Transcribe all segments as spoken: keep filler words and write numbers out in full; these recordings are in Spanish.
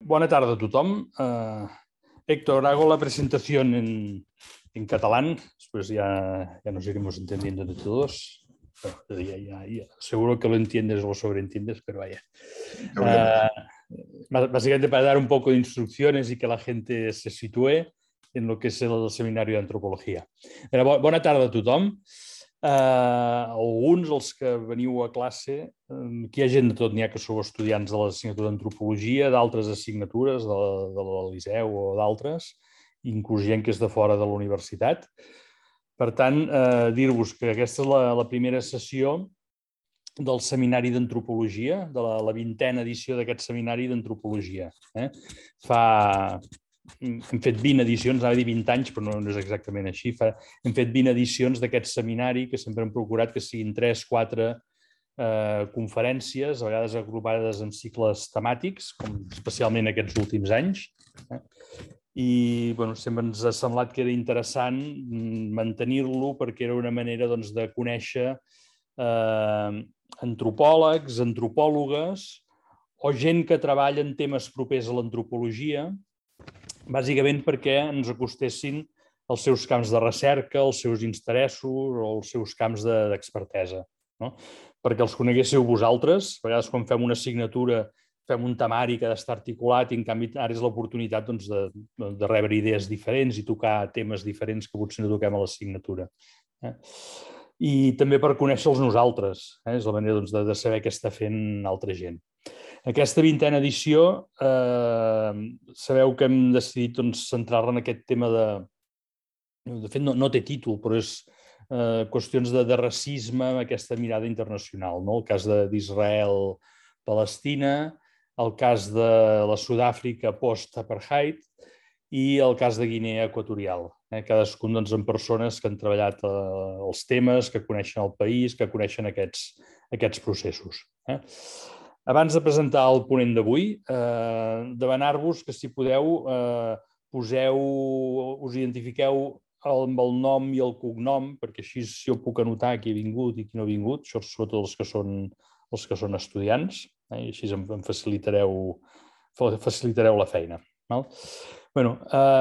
Buena tarde a tothom. Uh, Héctor, hago la presentación en, en catalán, después ya, ya nos iremos entendiendo de todos. Bueno, ya, ya, ya. Seguro que lo entiendes o lo sobreentiendes, pero vaya. Uh, básicamente para dar un poco de instrucciones y que la gente se sitúe en lo que es el seminari d'antropologia. Bona tarda a tothom. Uh, alguns, els que veniu a classe, um, aquí hi ha gent de tot, n'hi ha que sou estudiants de l'assignatura d'antropologia, d'altres assignatures, de, de la Liceu o d'altres, inclús gent que és de fora de la universitat. Per tant, uh, dir-vos que aquesta és la, la primera sessió del seminari d'antropologia, de la, la vintena edició d'aquest seminari d'antropologia. Eh? Fa... Hem fet vint edicions, anava a dir vint anys, però no és exactament així. Hem fet vint edicions d'aquest seminari que sempre hem procurat que siguin tres, quatre eh, conferències, a vegades agrupades en cicles temàtics, com especialment aquests últims anys. Eh? I bueno, sempre ens ha semblat que era interessant mantenir-lo perquè era una manera doncs, de conèixer eh, antropòlegs, antropòlogues o gent que treballa en temes propers a l'antropologia, bàsicament perquè ens acostessin als seus camps de recerca, als seus interessos o als seus camps d'expertesa. No? Perquè els coneguéssiu vosaltres. A vegades quan fem una assignatura fem un temari que ha d'estar articulat i en canvi ara és l'oportunitat doncs, de, de rebre idees diferents i tocar temes diferents que potser no toquem a l'assignatura. Eh? I també per conèixer-los nosaltres. Eh? És la manera doncs, de, de saber què està fent altra gent. Aquesta vintena edició, eh, sabeu que hem decidit doncs, centrar-la en aquest tema de... De fet, no, no té títol, però és eh, qüestions de, de racisme amb aquesta mirada internacional. No? El cas d'Israel-Palestina, el cas de la Sud-àfrica post-apartheid i el cas de Guinea Equatorial. Eh? Cadascun doncs, amb persones que han treballat eh, els temes, que coneixen el país, que coneixen aquests, aquests processos. Eh? Abans de presentar el ponent d'avui, eh, demanar-vos que si podeu eh, poseu, us identifiqueu amb el nom i el cognom, perquè així si jo puc anotar qui ha vingut i qui no ha vingut, això sobretot els que són, els que són estudiants, eh, i així em, em facilitareu, facilitareu la feina. ¿No? Bueno,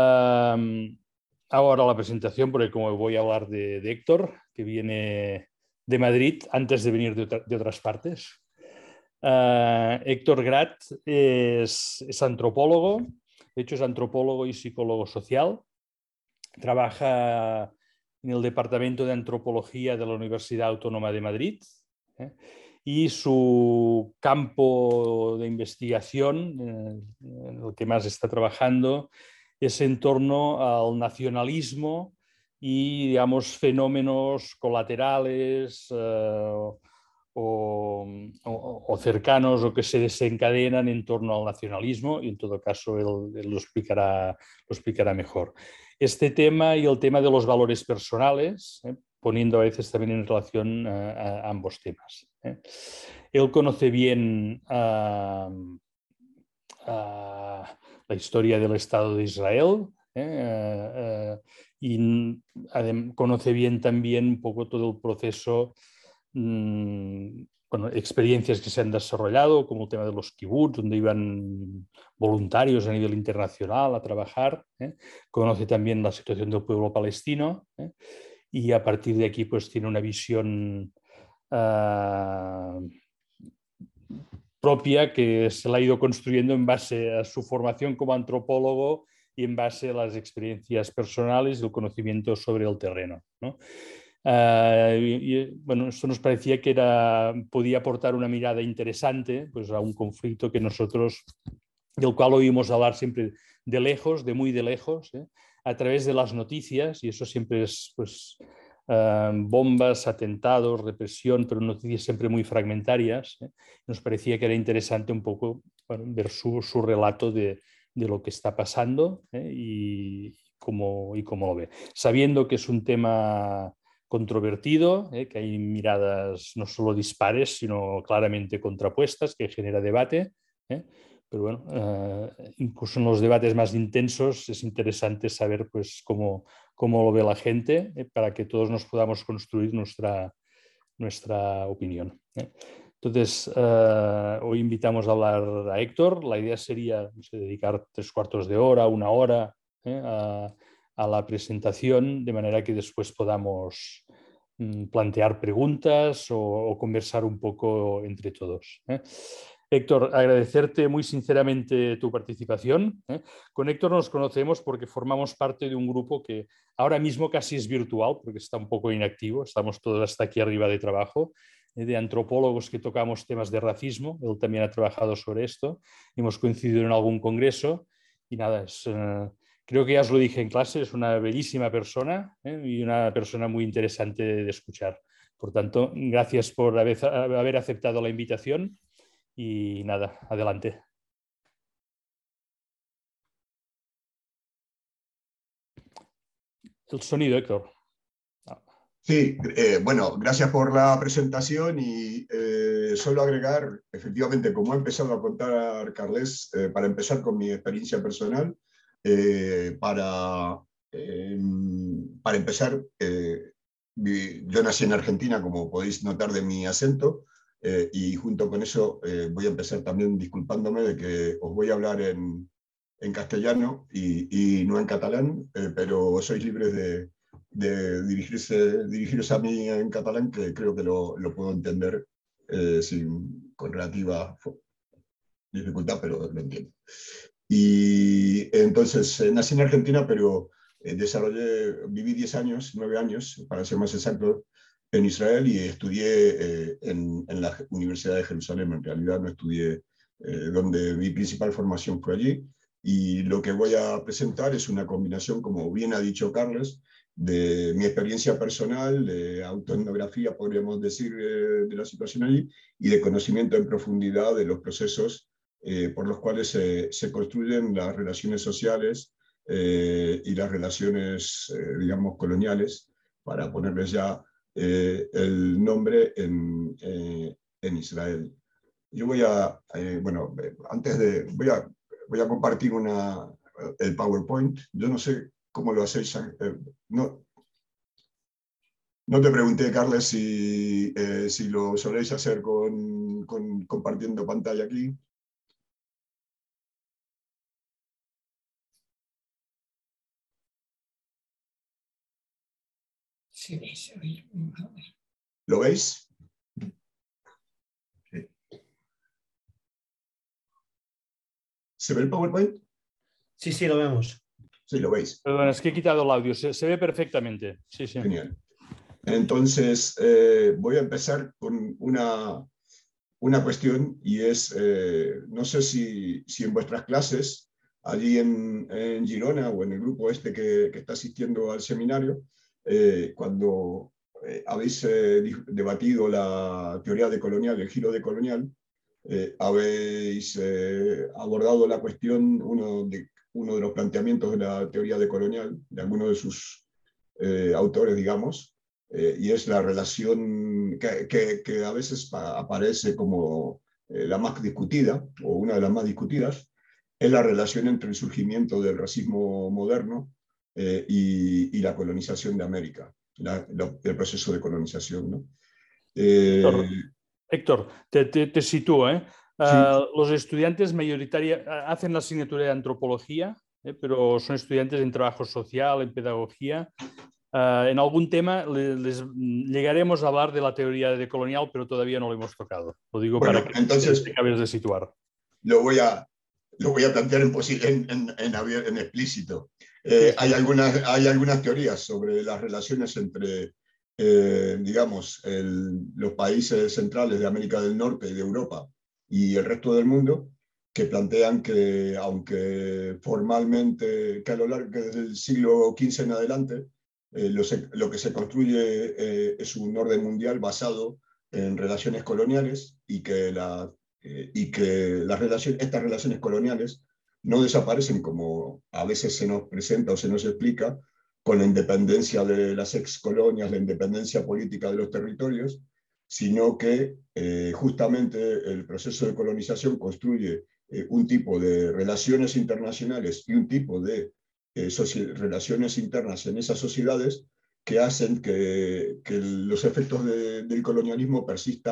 eh, ahora la presentación, porque como voy a hablar de, de Héctor, que viene de Madrid antes de venir de, otra, de otras partes. Uh, Héctor Grat es, es antropólogo, de hecho es antropólogo y psicólogo social. Trabaja en el Departamento de Antropología de la Universidad Autónoma de Madrid ¿eh? Y su campo de investigación, eh, en el que más está trabajando, es en torno al nacionalismo y, digamos, fenómenos colaterales eh, O, o, o cercanos o que se desencadenan en torno al nacionalismo y en todo caso él, él lo, explicará, lo explicará mejor. Este tema y el tema de los valores personales, ¿eh? Poniendo a veces también en relación a, a ambos temas. ¿eh? Él conoce bien uh, uh, la historia del Estado de Israel ¿eh? uh, uh, y uh, conoce bien también un poco todo el proceso Bueno, experiencias que se han desarrollado, como el tema de los kibbutz, donde iban voluntarios a nivel internacional a trabajar. ¿eh? Conoce también la situación del pueblo palestino ¿eh? Y a partir de aquí pues tiene una visión uh, propia que se la ha ido construyendo en base a su formación como antropólogo y en base a las experiencias personales y el conocimiento sobre el terreno, ¿no? Uh, y, y, bueno, esto nos parecía que era, podía aportar una mirada interesante pues, a un conflicto que nosotros, del cual oímos hablar siempre de lejos, de muy de lejos, ¿eh? A través de las noticias, y eso siempre es pues, uh, bombas, atentados, represión, pero noticias siempre muy fragmentarias. ¿eh? Nos parecía que era interesante un poco bueno, ver su, su relato de, de lo que está pasando ¿eh? y, cómo, y cómo lo ve. Sabiendo que es un tema controvertido, ¿eh? que hay miradas no solo dispares, sino claramente contrapuestas, que genera debate. ¿eh? Pero bueno, eh, incluso en los debates más intensos es interesante saber pues, cómo, cómo lo ve la gente ¿eh? para que todos nos podamos construir nuestra, nuestra opinión. ¿eh? Entonces, uh, hoy invitamos a hablar a Héctor. La idea sería, no sé, dedicar tres cuartos de hora, una hora eh, a, a la presentación, de manera que después podamos mm, plantear preguntas o, o conversar un poco entre todos. ¿eh? Héctor, agradecerte muy sinceramente tu participación. ¿eh? Con Héctor nos conocemos porque formamos parte de un grupo que ahora mismo casi es virtual, porque está un poco inactivo. Estamos todos hasta aquí arriba de trabajo, eh, de antropólogos que tocamos temas de racismo. Él también ha trabajado sobre esto. Hemos coincidido en algún congreso y nada, es, uh, creo que ya os lo dije en clase, es una bellísima persona ¿eh? y una persona muy interesante de escuchar. Por tanto, gracias por haber, haber aceptado la invitación. Y nada, adelante. El sonido, Héctor. Sí, eh, bueno, gracias por la presentación y eh, solo agregar, efectivamente, como ha empezado a contar Carles, eh, para empezar con mi experiencia personal, eh, para, eh, para empezar, eh, yo nací en Argentina, como podéis notar de mi acento, eh, y junto con eso eh, voy a empezar también disculpándome de que os voy a hablar en, en castellano y, y no en catalán, eh, pero sois libres de de dirigirse, dirigiros a mí en catalán, que creo que lo, lo puedo entender eh, sin, con relativa dificultad, pero lo entiendo. Y entonces eh, nací en Argentina, pero eh, desarrollé, viví diez años, nueve años, para ser más exacto, en Israel y estudié eh, en, en la Universidad de Jerusalén. En realidad no estudié eh, donde mi principal formación fue allí. Y lo que voy a presentar es una combinación, como bien ha dicho Carles, de mi experiencia personal, de autoetnografía, podríamos decir, eh, de la situación allí, y de conocimiento en profundidad de los procesos eh, por los cuales se, se construyen las relaciones sociales eh, y las relaciones, eh, digamos, coloniales, para ponerles ya eh, el nombre en, eh, en Israel. Yo voy a, eh, bueno, antes de, voy a, voy a compartir una, el PowerPoint. Yo no sé cómo lo hacéis. Eh, no, no te pregunté, Carles, si, eh, si lo soléis hacer con, con, compartiendo pantalla aquí. Sí, se ve. ¿Lo veis? Sí. ¿Se ve el PowerPoint? Sí, sí, lo vemos. Sí, lo veis. Perdón, es que he quitado el audio. Se, se ve perfectamente. Sí, sí. Genial. Entonces, eh, voy a empezar con una, una cuestión y es, eh, no sé si, si en vuestras clases, allí en, en Girona o en el grupo este que, que está asistiendo al seminario, eh, cuando eh, habéis eh, debatido la teoría decolonial, el giro decolonial, eh, habéis eh, abordado la cuestión, uno de, uno de los planteamientos de la teoría decolonial, de alguno de sus eh, autores, digamos, eh, y es la relación que, que, que a veces aparece como eh, la más discutida, o una de las más discutidas, es la relación entre el surgimiento del racismo moderno eh, y, y la colonización de América, la, la, el proceso de colonización, ¿no? Eh, Héctor, Héctor, te, te, te sitúo. ¿eh? sí. Uh, los estudiantes mayoritariamente hacen la asignatura de antropología, ¿eh? pero son estudiantes en trabajo social, en pedagogía. Uh, en algún tema les, les llegaremos a hablar de la teoría decolonial, pero todavía no lo hemos tocado. Lo digo Bueno, para que entonces te acabes de situar. Lo voy a, lo voy a plantear en, en, en, en, en explícito. Eh, Sí, sí. hay, algunas, hay algunas teorías sobre las relaciones entre, eh, digamos, el, los países centrales de América del Norte y de Europa y el resto del mundo, que plantean que, aunque formalmente, que a lo largo que desde el siglo quince en adelante, eh, lo, se, lo que se construye eh, es un orden mundial basado en relaciones coloniales y que la Eh, y que las relaciones, estas relaciones coloniales no desaparecen como a veces se nos presenta o se nos explica con la independencia de las ex colonias, la independencia política de los territorios, sino que eh, justamente el proceso de colonización construye eh, un tipo de relaciones internacionales y un tipo de eh, relaciones internas en esas sociedades que hacen que, que los efectos de, del colonialismo persistan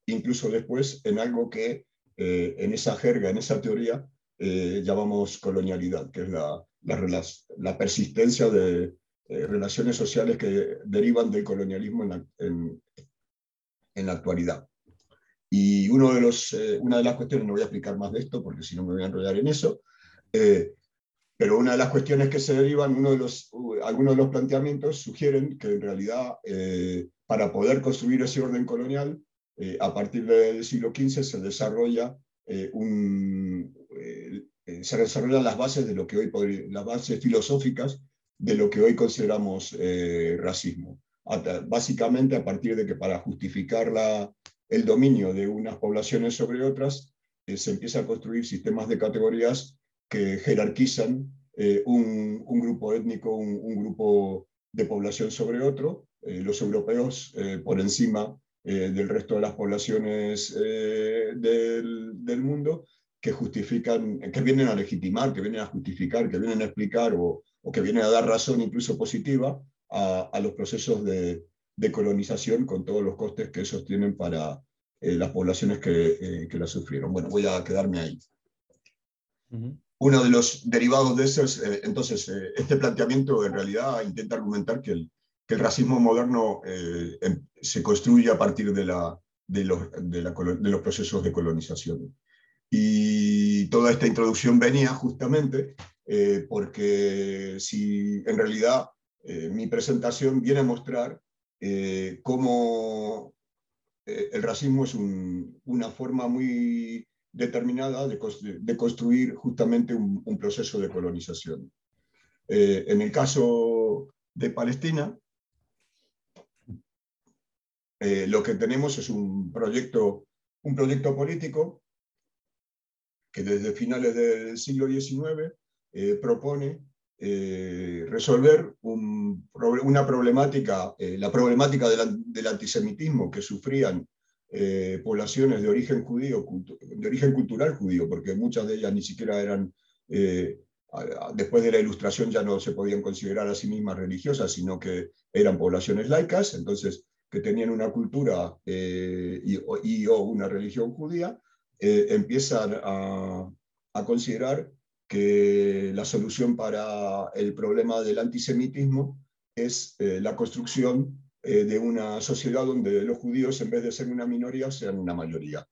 incluso después en algo que eh, en esa jerga, en esa teoría, eh, llamamos colonialidad, que es la, la, la persistencia de eh, relaciones sociales que derivan del colonialismo en la, en, en la actualidad. Y uno de los, eh, una de las cuestiones, no voy a explicar más de esto porque si no me voy a enrollar en eso, eh, pero una de las cuestiones que se derivan, uno de los, uh, algunos de los planteamientos sugieren que en realidad eh, para poder construir ese orden colonial, eh, a partir del siglo quince se desarrolla eh, un, eh, se desarrollan las bases de lo que hoy podría, las bases filosóficas de lo que hoy consideramos eh, racismo. Básicamente a partir de que para justificar la, el dominio de unas poblaciones sobre otras, eh, se empieza a construir sistemas de categorías que jerarquizan eh, un, un grupo étnico, un, un grupo de población sobre otro, eh, los europeos eh, por encima eh, del resto de las poblaciones eh, del, del mundo, que justifican, que vienen a legitimar, que vienen a justificar, que vienen a explicar o, o que vienen a dar razón incluso positiva a, a los procesos de, de colonización con todos los costes que esos tienen para eh, las poblaciones que, eh, que la sufrieron. Bueno, voy a quedarme ahí. Uh-huh. Uno de los derivados de eso es, eh, entonces, eh, este planteamiento en realidad intenta argumentar que el, que el racismo moderno eh, en, se construye a partir de, la, de, los, de, la, de los procesos de colonización. Y toda esta introducción venía justamente eh, porque si en realidad eh, mi presentación viene a mostrar eh, cómo eh, el racismo es un, una forma muy determinada de, de construir justamente un, un proceso de colonización. Eh, en el caso de Palestina, eh, lo que tenemos es un proyecto, un proyecto político que desde finales del siglo diecinueve eh, propone eh, resolver un, una problemática, eh, la problemática de la, del antisemitismo que sufrían eh, poblaciones de origen judío, de origen cultural judío, porque muchas de ellas ni siquiera eran, eh, después de la Ilustración ya no se podían considerar a sí mismas religiosas, sino que eran poblaciones laicas, entonces que tenían una cultura eh, y, y o una religión judía, eh, empiezan a, a considerar que la solución para el problema del antisemitismo es eh, la construcción eh, de una sociedad donde los judíos, en vez de ser una minoría, sean una mayoría.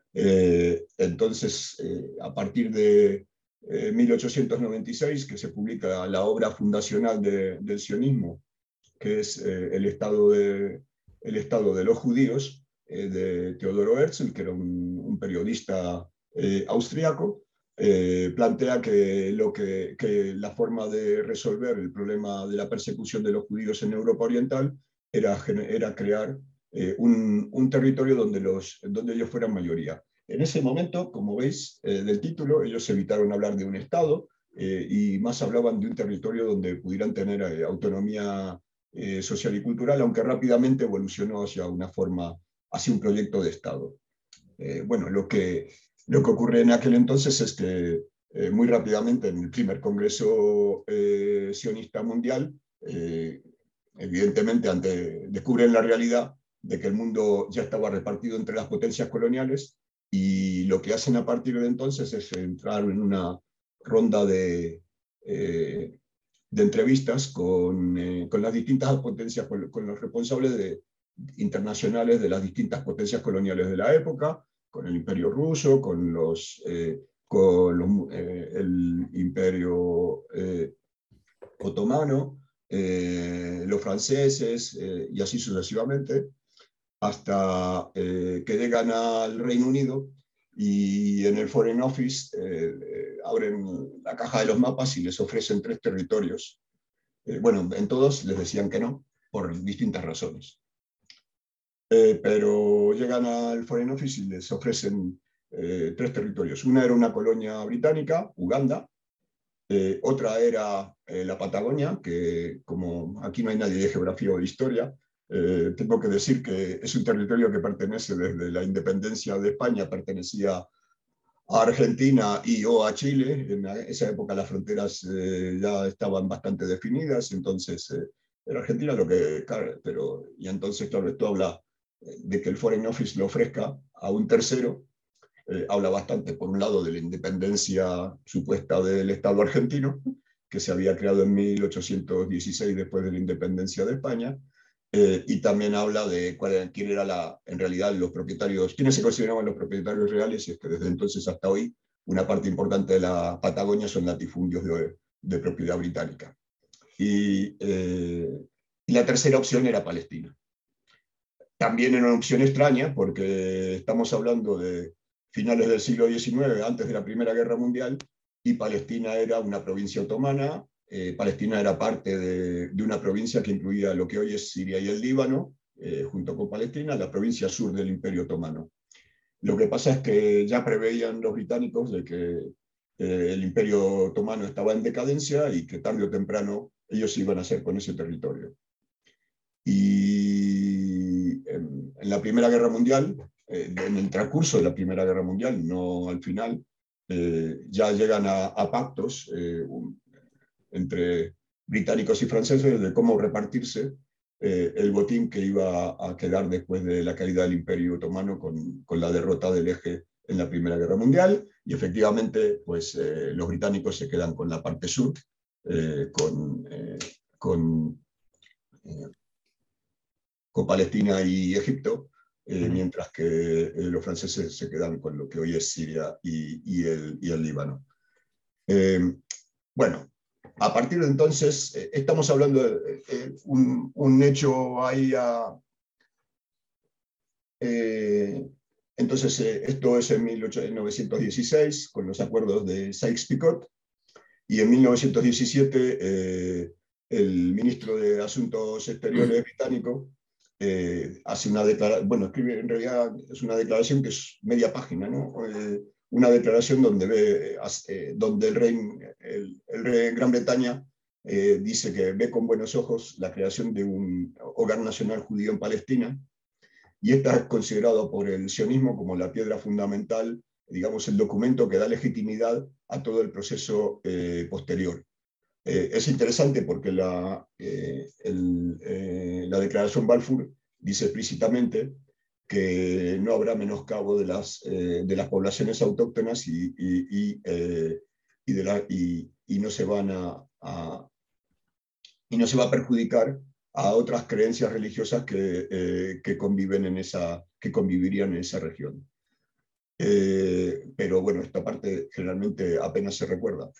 Eh, entonces, eh, a partir de eh, mil ochocientos noventa y seis, que se publica la obra fundacional de, del sionismo, que es eh, el, estado de, el Estado de los Judíos, eh, de Teodoro Herzl, que era un, un periodista eh, austriaco, eh, plantea que, lo que, que la forma de resolver el problema de la persecución de los judíos en Europa Oriental era, era crear eh, un, un territorio donde, los, donde ellos fueran mayoría. En ese momento, como veis eh, del título, ellos evitaron hablar de un Estado eh, y más hablaban de un territorio donde pudieran tener eh, autonomía eh, social y cultural, aunque rápidamente evolucionó hacia una forma, hacia un proyecto de Estado. Eh, bueno, lo que, lo que ocurre en aquel entonces es que eh, muy rápidamente en el primer Congreso eh, Sionista Mundial, eh, evidentemente ante, descubren la realidad de que el mundo ya estaba repartido entre las potencias coloniales y lo que hacen a partir de entonces es entrar en una ronda de, eh, de entrevistas con, eh, con las distintas potencias, con, con los responsables de, internacionales de las distintas potencias coloniales de la época, con el Imperio Ruso, con, los, eh, con los, eh, el Imperio eh, Otomano, eh, los franceses eh, y así sucesivamente, hasta eh, que llegan al Reino Unido y en el Foreign Office eh, eh, abren la caja de los mapas y les ofrecen tres territorios. Eh, bueno, en todos les decían que no, por distintas razones. Eh, pero llegan al Foreign Office y les ofrecen eh, tres territorios. Una era una colonia británica, Uganda. Eh, otra era eh, la Patagonia, que como aquí no hay nadie de geografía o de historia, eh, tengo que decir que es un territorio que pertenece desde la independencia de España, pertenecía a Argentina y o a Chile. En esa época las fronteras eh, ya estaban bastante definidas, entonces eh, era Argentina lo que... Pero, y entonces, claro, esto habla de que el Foreign Office lo ofrezca a un tercero, eh, habla bastante, por un lado, de la independencia supuesta del Estado argentino, que se había creado en mil ochocientos dieciséis después de la independencia de España, eh, y también habla de cuál, quién era la, en realidad los propietarios, quiénes se consideraban los propietarios reales, y es que desde entonces hasta hoy una parte importante de la Patagonia son latifundios de, de propiedad británica. Y, eh, y la tercera opción era Palestina. También era una opción extraña, porque estamos hablando de finales del siglo diecinueve, antes de la Primera Guerra Mundial, y Palestina era una provincia otomana. Eh, Palestina era parte de, de una provincia que incluía lo que hoy es Siria y el Líbano, eh, junto con Palestina, la provincia sur del Imperio Otomano. Lo que pasa es que ya preveían los británicos de que eh, el Imperio Otomano estaba en decadencia y que tarde o temprano ellos iban a hacer con ese territorio. Y en, en la Primera Guerra Mundial, eh, en el transcurso de la Primera Guerra Mundial, no al final, eh, ya llegan a, a pactos eh, un, entre británicos y franceses de cómo repartirse eh, el botín que iba a quedar después de la caída del Imperio Otomano con, con la derrota del eje en la Primera Guerra Mundial, y efectivamente pues, eh, los británicos se quedan con la parte sur, eh, con, eh, con, eh, con Palestina y Egipto, eh, uh-huh. mientras que eh, los franceses se quedan con lo que hoy es Siria y, y, el, y el Líbano. Eh, bueno, a partir de entonces, eh, estamos hablando de eh, un, un hecho ahí a... Eh, entonces, eh, esto es en mil novecientos dieciséis, con los acuerdos de Sykes-Picot, y en mil novecientos diecisiete eh, el ministro de Asuntos Exteriores británico eh, hace una declaración, bueno, escribe, en realidad es una declaración que es media página, ¿no? Eh, una declaración donde, ve, eh, donde el rey, el, el rey de Gran Bretaña eh, dice que ve con buenos ojos la creación de un hogar nacional judío en Palestina, y esta es considerado por el sionismo como la piedra fundamental, digamos, el documento que da legitimidad a todo el proceso eh, posterior. Eh, es interesante porque la, eh, el, eh, la declaración Balfour dice explícitamente que no habrá menoscabo de las, eh, de las poblaciones autóctonas y, y, y, eh, y, de la, y, y, no se van a, a, y no se va a perjudicar a otras creencias religiosas que, eh, que, conviven en esa, que convivirían en esa región. Eh, pero bueno, esta parte generalmente apenas se recuerda.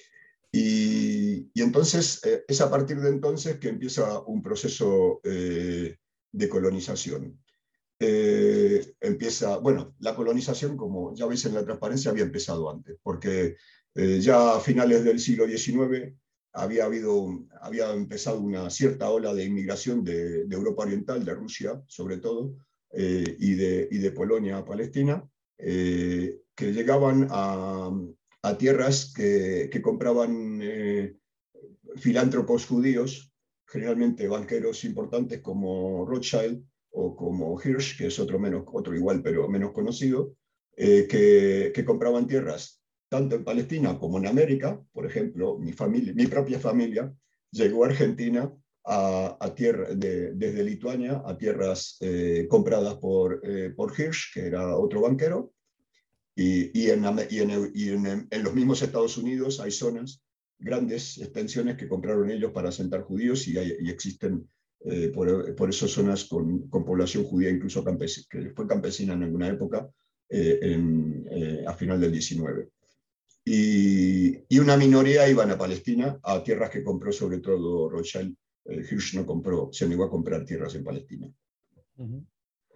Y, y entonces eh, es a partir de entonces que empieza un proceso eh, de colonización. Eh, empieza, bueno, la colonización, como ya veis en la transparencia, había empezado antes, porque eh, ya a finales del siglo diecinueve había, habido, había empezado una cierta ola de inmigración de, de Europa Oriental, de Rusia sobre todo, eh, y, de, y de Polonia a Palestina, eh, que llegaban a, a tierras que, que compraban eh, filántropos judíos, generalmente banqueros importantes como Rothschild o como Hirsch, que es otro, menos, otro igual pero menos conocido, eh, que, que compraban tierras tanto en Palestina como en América. Por ejemplo, mi, familia, mi propia familia llegó a Argentina a, a tierra, de, desde Lituania a tierras eh, compradas por, eh, por Hirsch, que era otro banquero, y, y, en, y, en, y en, en los mismos Estados Unidos hay zonas, grandes extensiones que compraron ellos para asentar judíos, y, hay, y existen eh, por, por esas zonas con, con población judía, incluso campesina, que fue campesina en alguna época, eh, en, eh, a final del diecinueve. Y, y una minoría iban a Palestina, a tierras que compró sobre todo Rothschild. Eh, Hirsch no compró, se negó a comprar tierras en Palestina. Uh-huh.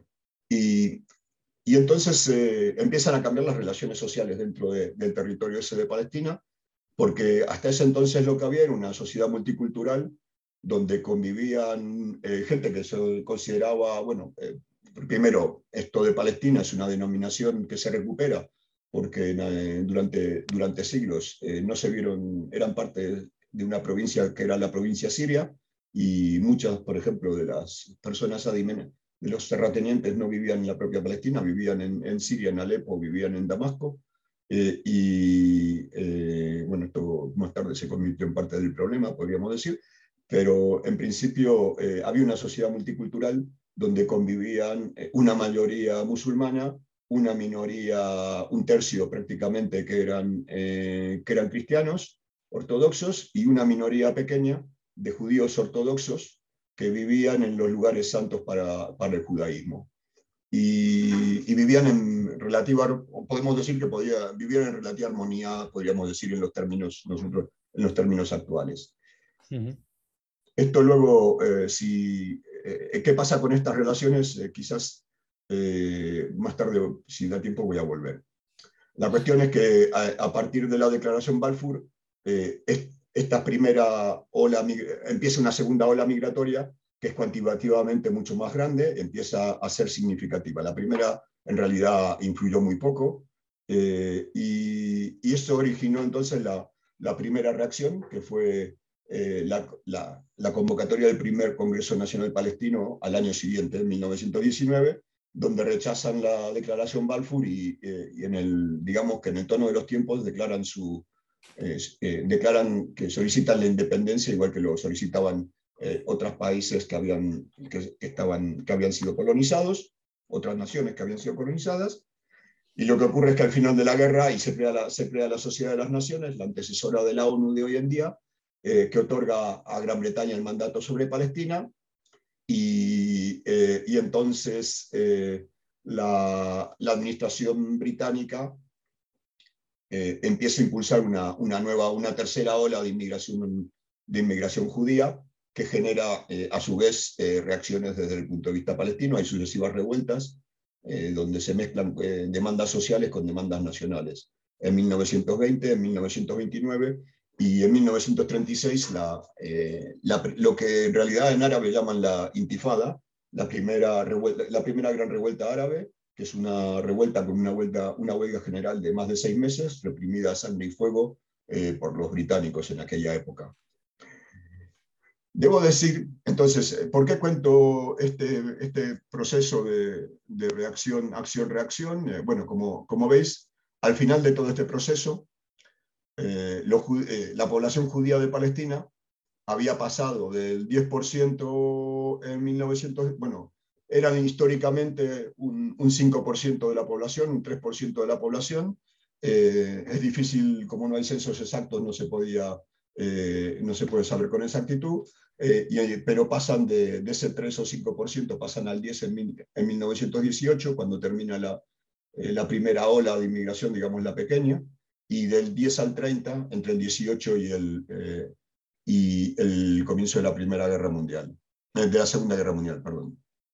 Y, y entonces eh, empiezan a cambiar las relaciones sociales dentro de, del territorio ese de Palestina, porque hasta ese entonces lo que había era una sociedad multicultural donde convivían eh, gente que se consideraba, bueno, eh, primero, esto de Palestina es una denominación que se recupera, porque eh, durante, durante siglos eh, no se vieron, eran parte de una provincia que era la provincia siria, y muchas, por ejemplo, de las personas adimenas, de los terratenientes, no vivían en la propia Palestina, vivían en, en Siria, en Alepo, vivían en Damasco, eh, y eh, bueno, esto más tarde se convirtió en parte del problema, podríamos decir, pero en principio eh, había una sociedad multicultural donde convivían una mayoría musulmana, una minoría, un tercio prácticamente que eran, eh, que eran cristianos ortodoxos y una minoría pequeña de judíos ortodoxos que vivían en los lugares santos para, para el judaísmo. Y, y vivían en relativa, podemos decir que podía, vivían en relativa armonía, podríamos decir en los términos, nosotros, en los términos actuales. Uh-huh. Esto luego, eh, si, eh, ¿qué pasa con estas relaciones? Eh, quizás eh, más tarde, si da tiempo, voy a volver. La cuestión es que a, a partir de la declaración Balfour, eh, es, esta primera ola, empieza una segunda ola migratoria que es cuantitativamente mucho más grande, empieza a ser significativa. La primera, en realidad, influyó muy poco, eh, y, y eso originó entonces la, la primera reacción, que fue eh, la, la, la convocatoria del primer Congreso Nacional Palestino al año siguiente, en mil novecientos diecinueve, donde rechazan la declaración Balfour y, eh, y en el, digamos que en el tono de los tiempos declaran, su, eh, eh, declaran que solicitan la independencia, igual que lo solicitaban eh, otros países que habían, que, que, estaban, que habían sido colonizados, otras naciones que habían sido colonizadas. Y lo que ocurre es que al final de la guerra, y se crea la, se crea la Sociedad de las Naciones, la antecesora de la ONU de hoy en día, eh, que otorga a Gran Bretaña el mandato sobre Palestina. Y, eh, y entonces eh, la, la administración británica eh, empieza a impulsar una, una nueva, una tercera ola de inmigración, de inmigración judía, que genera eh, a su vez eh, reacciones desde el punto de vista palestino. Hay sucesivas revueltas eh, donde se mezclan eh, demandas sociales con demandas nacionales. En mil novecientos veinte, en mil novecientos veintinueve y en mil novecientos treinta y seis, la, eh, la, lo que en realidad en árabe llaman la intifada, la primera, revuelta, la primera gran revuelta árabe, que es una revuelta con una huelga, una huelga general de más de seis meses, reprimida a sangre y fuego eh, por los británicos en aquella época. Debo decir, entonces, ¿por qué cuento este, este proceso de, de reacción, acción-reacción? Eh, bueno, como, como veis, al final de todo este proceso, Eh, los, eh, la población judía de Palestina había pasado del diez por ciento en mil novecientos, bueno, eran históricamente un, un cinco por ciento de la población, un tres por ciento de la población. Eh, es difícil, como no hay censos exactos, no se, podía, eh, no se puede saber con exactitud, eh, y, pero pasan de, de ese tres o cinco por ciento, pasan al diez en, mil, en mil novecientos dieciocho, cuando termina la, eh, la primera ola de inmigración, digamos la pequeña, y del diez al treinta, entre el dieciocho y el, eh, y el comienzo de la Primera Guerra Mundial, eh, de la Segunda Guerra Mundial, perdón.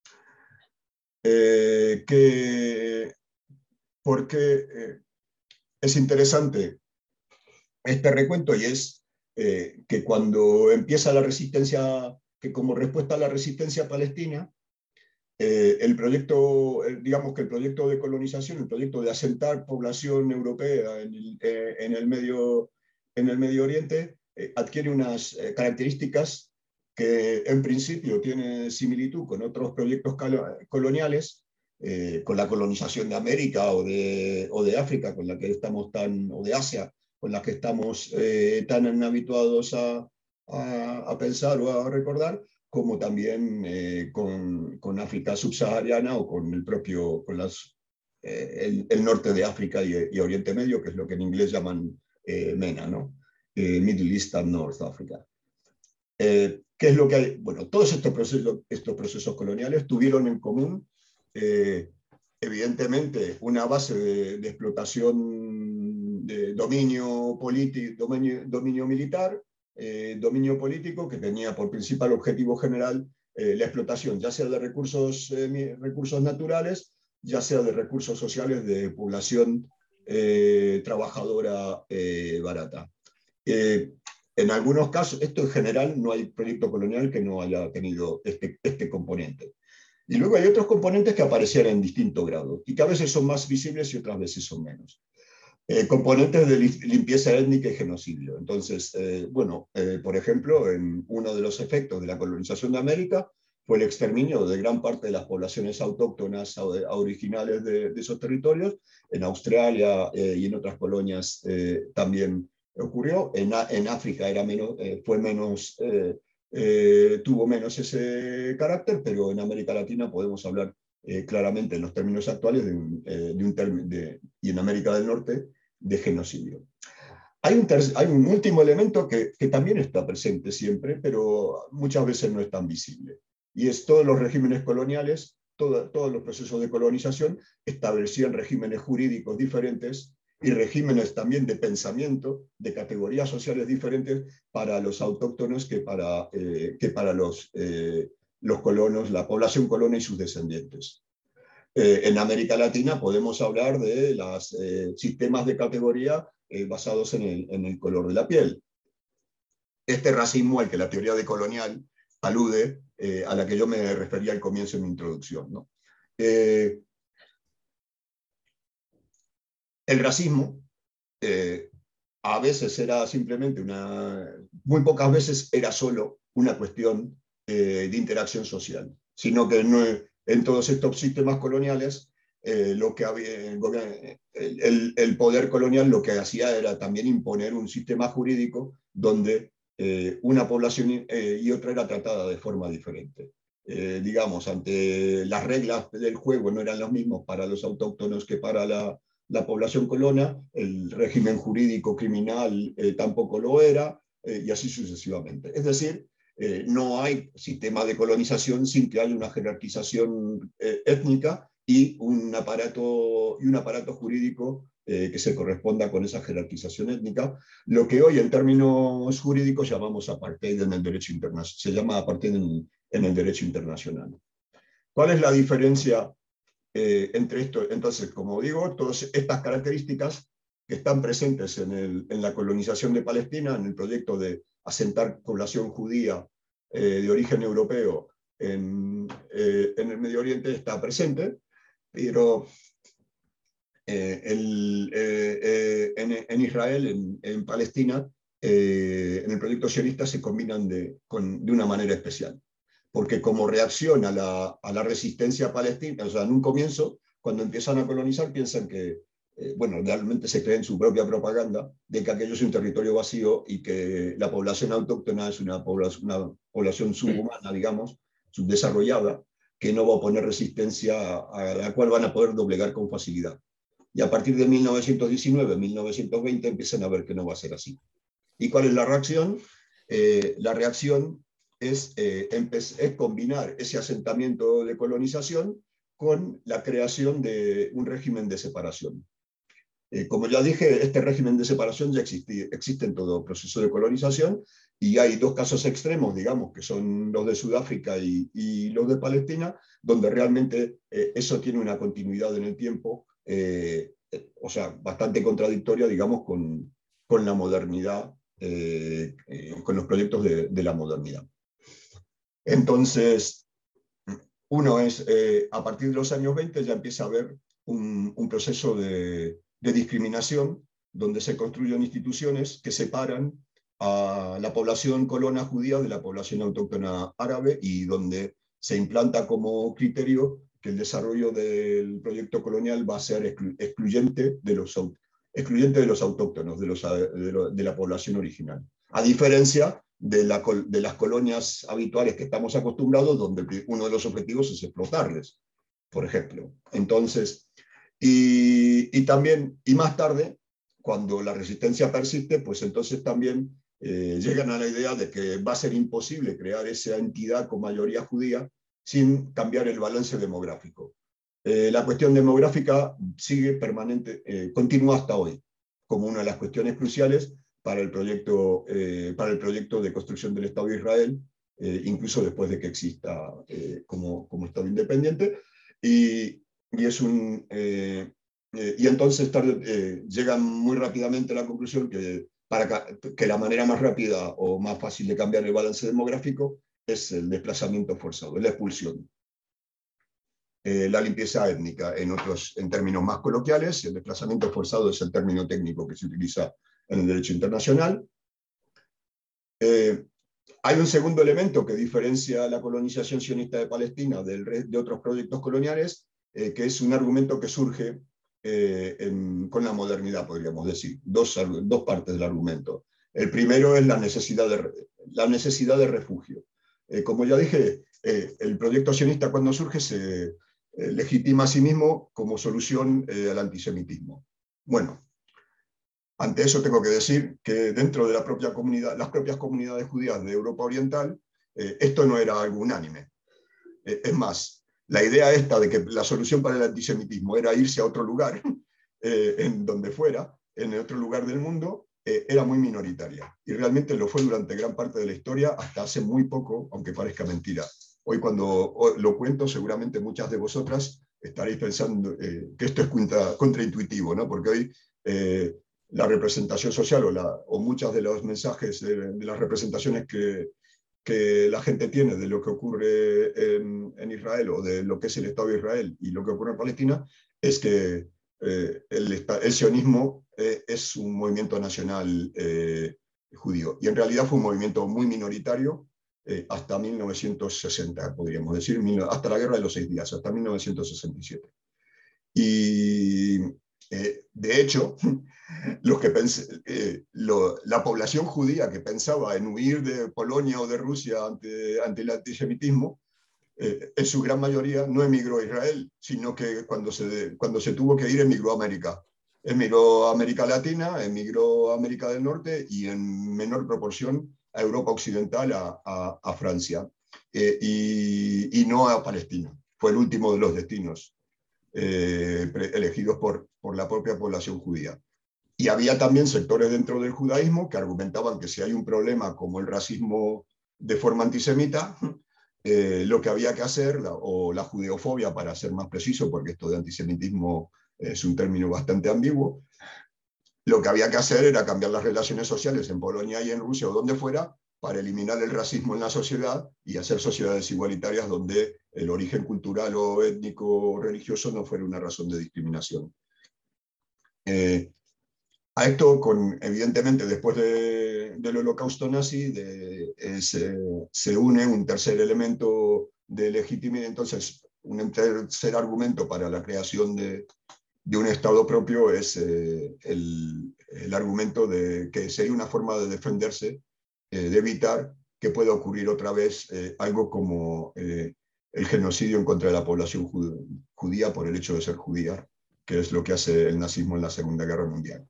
Eh, que, porque eh, es interesante este recuento, y es eh, que cuando empieza la resistencia, que como respuesta a la resistencia palestina, Eh, el proyecto, digamos que el proyecto de colonización, el proyecto de asentar población europea en el, eh, en el, medio, en el Medio Oriente, eh, adquiere unas eh, características que en principio tienen similitud con otros proyectos coloniales, eh, con la colonización de América o de, o de África, con la que estamos tan, o de Asia, con la que estamos eh, tan habituados a, a, a pensar o a recordar, como también eh, con, con África subsahariana o con el propio, con las, eh, el, el norte de África y, y Oriente Medio, que es lo que en inglés llaman eh, MENA, ¿no? Eh, Middle East and North Africa. Eh, ¿Qué es lo que hay? Bueno, todos estos procesos, estos procesos coloniales tuvieron en común, eh, evidentemente, una base de, de explotación de dominio político, dominio, dominio militar, Eh, dominio político, que tenía por principal objetivo general eh, la explotación, ya sea de recursos, eh, recursos naturales, ya sea de recursos sociales de población eh, trabajadora eh, barata. Eh, en algunos casos, esto en general, no hay proyecto colonial que no haya tenido este, este componente. Y luego hay otros componentes que aparecieron en distinto grado y que a veces son más visibles y otras veces son menos. Eh, componentes de limpieza étnica y genocidio. Entonces, eh, bueno, eh, por ejemplo, en uno de los efectos de la colonización de América fue el exterminio de gran parte de las poblaciones autóctonas originales de, de esos territorios. En Australia eh, y en otras colonias eh, también ocurrió. En, en África era menos, eh, fue menos, eh, eh, tuvo menos ese carácter, pero en América Latina podemos hablar eh, claramente en los términos actuales de un, eh, de un término, de, y en América del Norte, de genocidio. Hay un, hay un último elemento que, que también está presente siempre, pero muchas veces no es tan visible, y es todos los regímenes coloniales, todo, todos los procesos de colonización establecían regímenes jurídicos diferentes y regímenes también de pensamiento, de categorías sociales diferentes para los autóctonos que para, eh, que para los, eh, los colonos, la población colona y sus descendientes. Eh, en América Latina podemos hablar de los eh, sistemas de categoría eh, basados en el, en el color de la piel. Este racismo al que la teoría decolonial alude, eh, a la que yo me refería al comienzo de mi introducción, ¿no? Eh, el racismo eh, a veces era simplemente una, muy pocas veces era solo una cuestión eh, de interacción social, sino que no, en todos estos sistemas coloniales eh, lo que había, el, el, el poder colonial lo que hacía era también imponer un sistema jurídico donde eh, una población eh, y otra era tratada de forma diferente. Eh, digamos, ante las reglas del juego no eran las mismas para los autóctonos que para la, la población colona, el régimen jurídico criminal eh, tampoco lo era, eh, y así sucesivamente. Es decir, eh, no hay sistema de colonización sin que haya una jerarquización eh, étnica y un aparato, y un aparato jurídico eh, que se corresponda con esa jerarquización étnica, lo que hoy en términos jurídicos llamamos apartheid en el derecho internacional, se llama apartheid en, en el derecho internacional. ¿Cuál es la diferencia Eh, entre esto? Entonces, como digo, todas estas características que están presentes en, el, en la colonización de Palestina, en el proyecto de asentar población judía eh, de origen europeo en, eh, en el Medio Oriente, está presente, pero eh, el, eh, eh, en, en Israel, en, en Palestina, eh, en el proyecto sionista se combinan de, con, de una manera especial. Porque como reacción a la, a la resistencia palestina, o sea, en un comienzo, cuando empiezan a colonizar, piensan que, eh, bueno, realmente se creen su propia propaganda de que aquello es un territorio vacío y que la población autóctona es una población, una población subhumana, digamos, subdesarrollada, que no va a oponer resistencia a la cual van a poder doblegar con facilidad. Y a partir de mil novecientos diecinueve, mil novecientos veinte, empiezan a ver que no va a ser así. ¿Y cuál es la reacción? Eh, la reacción Es, eh, es combinar ese asentamiento de colonización con la creación de un régimen de separación. Eh, como ya dije, este régimen de separación ya existe, existe en todo proceso de colonización, y hay dos casos extremos, digamos, que son los de Sudáfrica y, y los de Palestina, donde realmente eh, eso tiene una continuidad en el tiempo, eh, eh, o sea, bastante contradictoria, digamos, con, con la modernidad, eh, eh, con los proyectos de, de la modernidad. Entonces, uno es, eh, a partir de los años veinte ya empieza a haber un, un proceso de, de discriminación, donde se construyen instituciones que separan a la población colona judía de la población autóctona árabe, y donde se implanta como criterio que el desarrollo del proyecto colonial va a ser exclu excluyente, de los, excluyente de los autóctonos, de, los, de, lo, de la población original. A diferencia De, la, de las colonias habituales que estamos acostumbrados, donde uno de los objetivos es explotarles, por ejemplo. Entonces, y, y también, y más tarde, cuando la resistencia persiste, pues entonces también eh, llegan a la idea de que va a ser imposible crear esa entidad con mayoría judía sin cambiar el balance demográfico. Eh, la cuestión demográfica sigue permanente, eh, continúa hasta hoy, como una de las cuestiones cruciales para el proyecto, eh, para el proyecto de construcción del Estado de Israel, eh, incluso después de que exista eh, como, como Estado independiente. Y, y, es un, eh, eh, y entonces tarde, eh, llegan muy rápidamente a la conclusión que, para que la manera más rápida o más fácil de cambiar el balance demográfico es el desplazamiento forzado, la expulsión. Eh, la limpieza étnica, en, otros, en términos más coloquiales, el desplazamiento forzado es el término técnico que se utiliza en el derecho internacional. Eh, hay un segundo elemento que diferencia la colonización sionista de Palestina del, de otros proyectos coloniales, eh, que es un argumento que surge eh, en, con la modernidad, podríamos decir. Dos, dos partes del argumento. El primero es la necesidad de, la necesidad de refugio. eh, como ya dije, eh, el proyecto sionista cuando surge se eh, legitima a sí mismo como solución eh, al antisemitismo. Bueno, ante eso tengo que decir que dentro de la propia comunidad, las propias comunidades judías de Europa Oriental, eh, esto no era algo unánime. Eh, es más, la idea esta de que la solución para el antisemitismo era irse a otro lugar, eh, en donde fuera, en otro lugar del mundo, eh, era muy minoritaria. Y realmente lo fue durante gran parte de la historia, hasta hace muy poco, aunque parezca mentira. Hoy cuando lo cuento, seguramente muchas de vosotras estaréis pensando eh, que esto es contra, contraintuitivo, ¿no? Porque hoy eh, la representación social o, la, o muchas de los mensajes de, de las representaciones que, que la gente tiene de lo que ocurre en, en Israel o de lo que es el Estado de Israel y lo que ocurre en Palestina es que eh, el, el sionismo eh, es un movimiento nacional eh, judío. Y en realidad fue un movimiento muy minoritario eh, hasta mil novecientos sesenta, podríamos decir, hasta la Guerra de los Seis Días, hasta mil novecientos sesenta y siete. Y eh, de hecho, los que pensé, eh, lo, la población judía que pensaba en huir de Polonia o de Rusia ante, ante el antisemitismo, eh, en su gran mayoría no emigró a Israel, sino que cuando se, cuando se tuvo que ir emigró a América. Emigró a América Latina, emigró a América del Norte y en menor proporción a Europa Occidental, a, a, a Francia, eh, y, y no a Palestina. Fue el último de los destinos eh, elegidos por, por la propia población judía. Y había también sectores dentro del judaísmo que argumentaban que si hay un problema como el racismo de forma antisemita, eh, lo que había que hacer, la, o la judeofobia para ser más preciso, porque esto de antisemitismo es un término bastante ambiguo, lo que había que hacer era cambiar las relaciones sociales en Polonia y en Rusia o donde fuera para eliminar el racismo en la sociedad y hacer sociedades igualitarias donde el origen cultural o étnico o religioso no fuera una razón de discriminación. Eh, A esto, con, evidentemente, después de, del holocausto nazi, de, eh, se, se une un tercer elemento de legitimidad. Entonces, un tercer argumento para la creación de, de un Estado propio es eh, el, el argumento de que sería una forma de defenderse, eh, de evitar que pueda ocurrir otra vez eh, algo como eh, el genocidio en contra de la población judía por el hecho de ser judía, que es lo que hace el nazismo en la Segunda Guerra Mundial.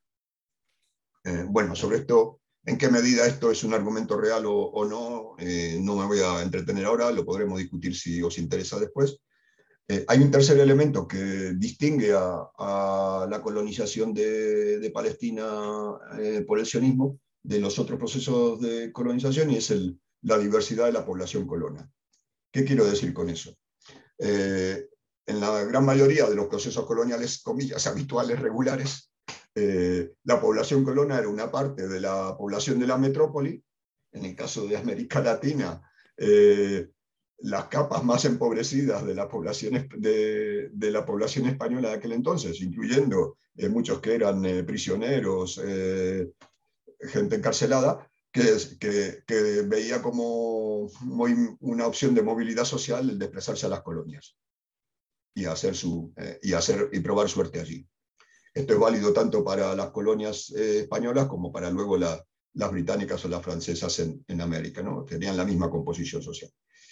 Eh, bueno, sobre esto, en qué medida esto es un argumento real o, o no, eh, no me voy a entretener ahora, lo podremos discutir si os interesa después. Eh, hay un tercer elemento que distingue a, a la colonización de, de Palestina eh, por el sionismo de los otros procesos de colonización y es el, la diversidad de la población colona. ¿Qué quiero decir con eso? Eh, en la gran mayoría de los procesos coloniales, comillas, habituales, regulares, Eh, la población colona era una parte de la población de la metrópoli. En el caso de América Latina, eh, las capas más empobrecidas de la población, de, de la población española de aquel entonces, incluyendo eh, muchos que eran eh, prisioneros, eh, gente encarcelada, que, que, que veía como muy, una opción de movilidad social el desplazarse a las colonias y, hacer su, eh, y, hacer, y probar suerte allí. Esto es válido tanto para las colonias eh, españolas como para luego la, las británicas o las francesas en, en América, ¿no? Tenían la misma composición social.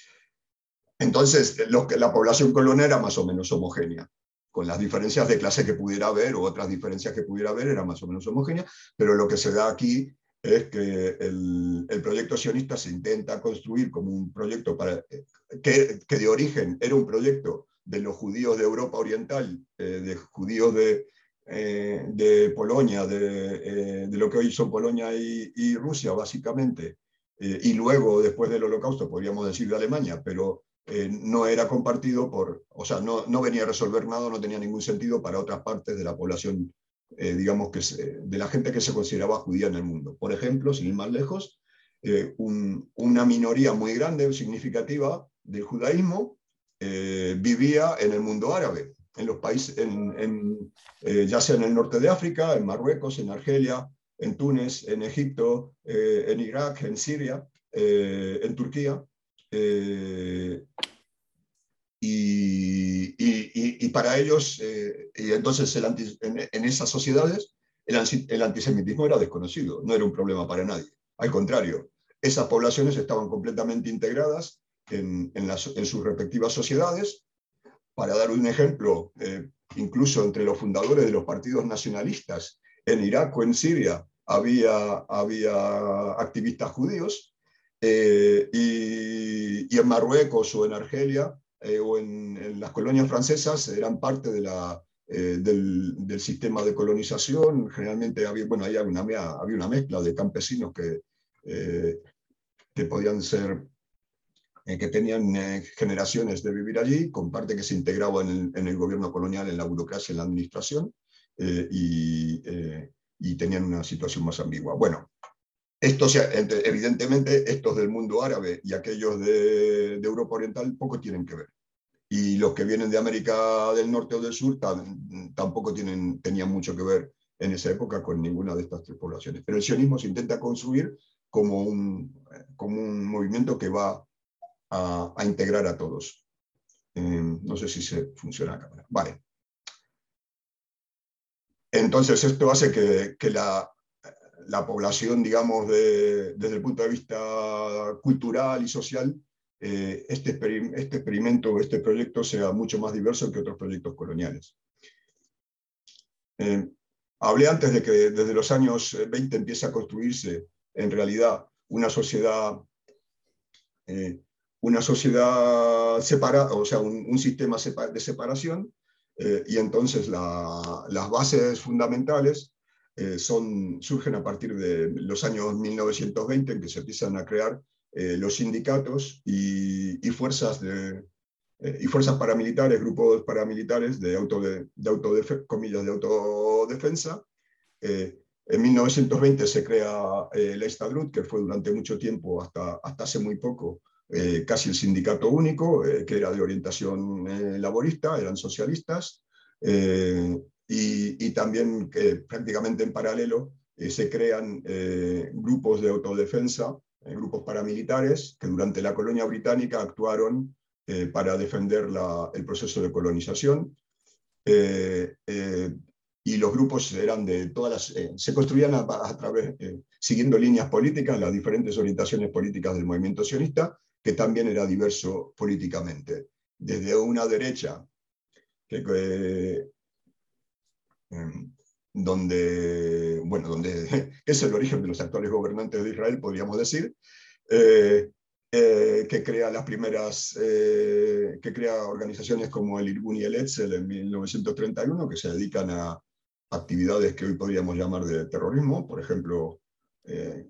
Entonces, lo que, la población colona era más o menos homogénea, con las diferencias de clase que pudiera haber o otras diferencias que pudiera haber, era más o menos homogénea, pero lo que se da aquí es que el, el proyecto sionista se intenta construir como un proyecto para, que, que de origen era un proyecto de los judíos de Europa Oriental, eh, de judíos de Eh, de Polonia, de, eh, de lo que hoy son Polonia y, y Rusia, básicamente, eh, y luego, después del Holocausto, podríamos decir de Alemania, pero eh, no era compartido por, o sea, no, no venía a resolver nada, no tenía ningún sentido para otras partes de la población, eh, digamos, que se, de la gente que se consideraba judía en el mundo. Por ejemplo, sin ir más lejos, eh, un, una minoría muy grande, significativa, del judaísmo eh, vivía en el mundo árabe, en los países, en, en, eh, ya sea en el norte de África, en Marruecos, en Argelia, en Túnez, en Egipto, eh, en Irak, en Siria, eh, en Turquía. Eh, y, y, y para ellos, eh, y entonces el anti, en, en esas sociedades, el, el antisemitismo era desconocido, no era un problema para nadie. Al contrario, esas poblaciones estaban completamente integradas en, en, las, en sus respectivas sociedades. Para dar un ejemplo, eh, incluso entre los fundadores de los partidos nacionalistas en Irak o en Siria había, había activistas judíos, eh, y, y en Marruecos o en Argelia eh, o en, en las colonias francesas eran parte de la, eh, del, del sistema de colonización. Generalmente había, bueno, había, una, había una mezcla de campesinos que, eh, que podían ser... que tenían eh, generaciones de vivir allí, con parte que se integraba en el, en el gobierno colonial, en la burocracia, en la administración, eh, y, eh, y tenían una situación más ambigua. Bueno, estos, evidentemente, estos del mundo árabe y aquellos de, de Europa Oriental poco tienen que ver. Y los que vienen de América del Norte o del Sur tam, tampoco tienen, tenían mucho que ver en esa época con ninguna de estas tres poblaciones. Pero el sionismo se intenta construir como un, como un movimiento que va A, a integrar a todos. Eh, no sé si se funciona la cámara. Vale. Entonces esto hace que, que la, la población, digamos, de, desde el punto de vista cultural y social, eh, este, exper este experimento, este proyecto sea mucho más diverso que otros proyectos coloniales. Eh, hablé antes de que desde los años veinte empieza a construirse, en realidad, una sociedad eh, una sociedad separada, o sea, un, un sistema de separación, eh, y entonces la, las bases fundamentales eh, son, surgen a partir de los años mil novecientos veinte, en que se empiezan a crear eh, los sindicatos y, y, fuerzas de, eh, y fuerzas paramilitares, grupos paramilitares de, auto de, de, autodef comillas, de autodefensa. Eh, en mil novecientos veinte se crea eh, la Histadrut, que fue durante mucho tiempo, hasta, hasta hace muy poco, Eh, casi el sindicato único, eh, que era de orientación eh, laborista, eran socialistas, eh, y, y también que prácticamente en paralelo eh, se crean eh, grupos de autodefensa, eh, grupos paramilitares, que durante la colonia británica actuaron eh, para defender la, el proceso de colonización. Eh, eh, y los grupos eran de todas las, eh, se construían a, a través, eh, siguiendo líneas políticas, las diferentes orientaciones políticas del movimiento sionista, que también era diverso políticamente. Desde una derecha, que, eh, donde, bueno, donde es el origen de los actuales gobernantes de Israel, podríamos decir, eh, eh, que crea las primeras, eh, que crea organizaciones como el Irgun y el Etzel en mil novecientos treinta y uno, que se dedican a actividades que hoy podríamos llamar de terrorismo, por ejemplo, eh,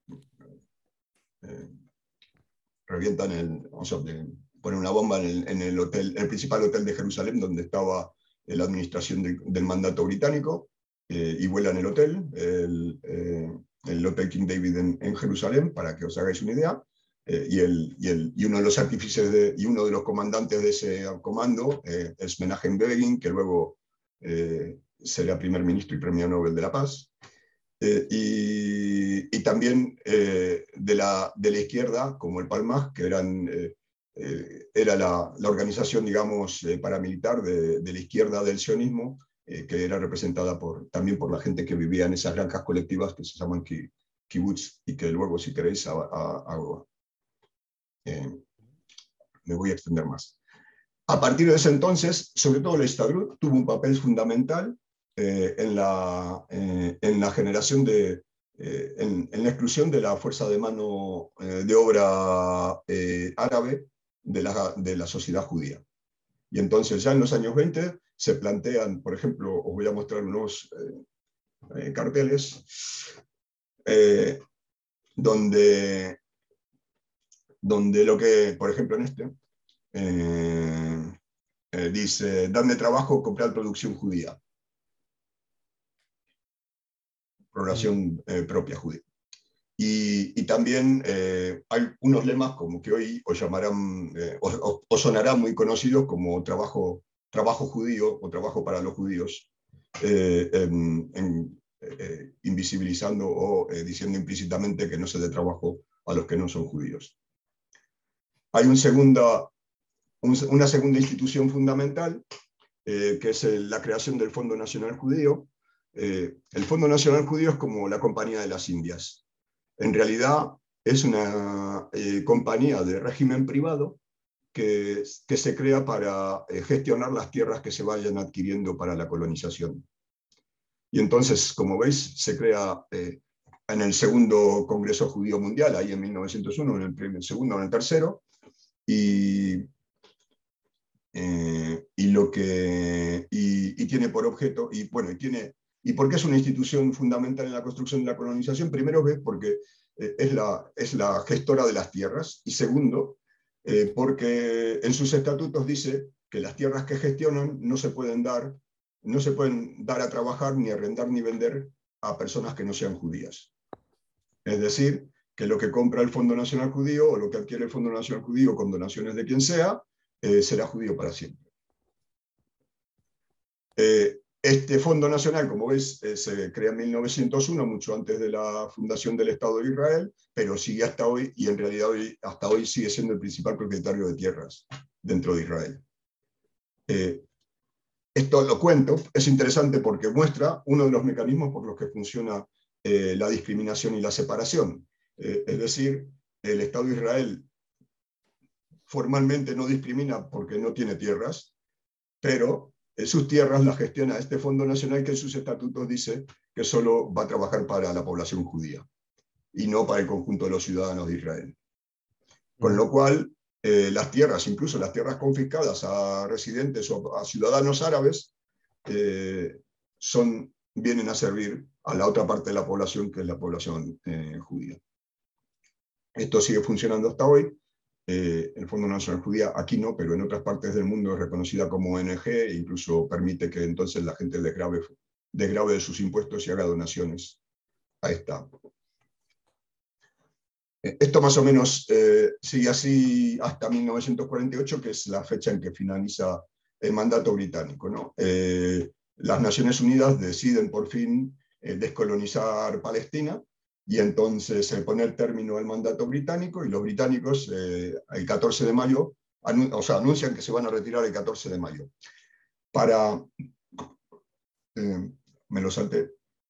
eh, revientan el, o sea, ponen una bomba en el, en el hotel, el principal hotel de Jerusalén, donde estaba la administración de, del mandato británico, eh, y vuelan el hotel, el, eh, el Hotel King David en, en Jerusalén, para que os hagáis una idea. Eh, y, el, y, el, y uno de los artífices de, y uno de los comandantes de ese comando eh, es Menachem Begin, que luego eh, será primer ministro y premio Nobel de la Paz. Eh, y, y también eh, de, la, de la izquierda, como el Palmaj, que eran, eh, eh, era la, la organización, digamos, eh, paramilitar de, de la izquierda del sionismo, eh, que era representada por, también por la gente que vivía en esas granjas colectivas que se llaman kibbutz, y que luego, si queréis, a, a, a, eh, me voy a extender más. A partir de ese entonces, sobre todo la Histadrut tuvo un papel fundamental Eh, en, la, eh, en la generación de, eh, en, en la exclusión de la fuerza de mano eh, de obra eh, árabe de la, de la sociedad judía. Y entonces ya en los años veinte se plantean, por ejemplo, os voy a mostrar unos eh, eh, carteles, eh, donde, donde lo que, por ejemplo en este, eh, eh, dice, dadme trabajo, comprar producción judía. Población eh, propia judía. Y, y también eh, hay unos lemas como que hoy os llamarán, eh, os, os sonarán muy conocidos como trabajo, trabajo judío o trabajo para los judíos, eh, en, en, eh, invisibilizando o eh, diciendo implícitamente que no se dé trabajo a los que no son judíos. Hay un segunda, un, una segunda institución fundamental, eh, que es el, la creación del Fondo Nacional Judío. Eh, el Fondo Nacional Judío es como la Compañía de las Indias. En realidad es una eh, compañía de régimen privado que, que se crea para eh, gestionar las tierras que se vayan adquiriendo para la colonización. Y entonces, como veis, se crea eh, en el segundo Congreso Judío Mundial, ahí en mil novecientos uno, en el, primer, el segundo, en el tercero, y, eh, y, lo que, y, y tiene por objeto, y bueno, y tiene, ¿y por qué es una institución fundamental en la construcción de la colonización? Primero, ¿ves? Porque eh, es, la, es la gestora de las tierras, y segundo, eh, porque en sus estatutos dice que las tierras que gestionan no se pueden dar no se pueden dar a trabajar, ni arrendar, ni vender a personas que no sean judías. Es decir, que lo que compra el Fondo Nacional Judío o lo que adquiere el Fondo Nacional Judío con donaciones de quien sea, eh, será judío para siempre. Eh, este Fondo Nacional, como veis, eh, se crea en mil novecientos uno, mucho antes de la fundación del Estado de Israel, pero sigue hasta hoy, y en realidad hoy, hasta hoy sigue siendo el principal propietario de tierras dentro de Israel. Eh, Esto lo cuento, es interesante porque muestra uno de los mecanismos por los que funciona eh, la discriminación y la separación. Eh, es decir, el Estado de Israel formalmente no discrimina porque no tiene tierras, pero eh, sus tierras las gestiona este Fondo Nacional que en sus estatutos dice que solo va a trabajar para la población judía y no para el conjunto de los ciudadanos de Israel. Con lo cual, eh, las tierras, incluso las tierras confiscadas a residentes o a ciudadanos árabes, Eh, son, vienen a servir a la otra parte de la población, que es la población eh, judía. Esto sigue funcionando hasta hoy. Eh, el Fondo Nacional Judía, aquí no, pero en otras partes del mundo es reconocida como O N G e incluso permite que entonces la gente desgrave, desgrave de sus impuestos y haga donaciones a esta. Esto más o menos eh, sigue así hasta mil novecientos cuarenta y ocho, que es la fecha en que finaliza el mandato británico, ¿no? Eh, las Naciones Unidas deciden por fin eh, descolonizar Palestina y entonces eh, poner término al mandato británico, y los británicos eh, el catorce de mayo, o sea, anuncian que se van a retirar el catorce de mayo. Para... Eh, me lo salté.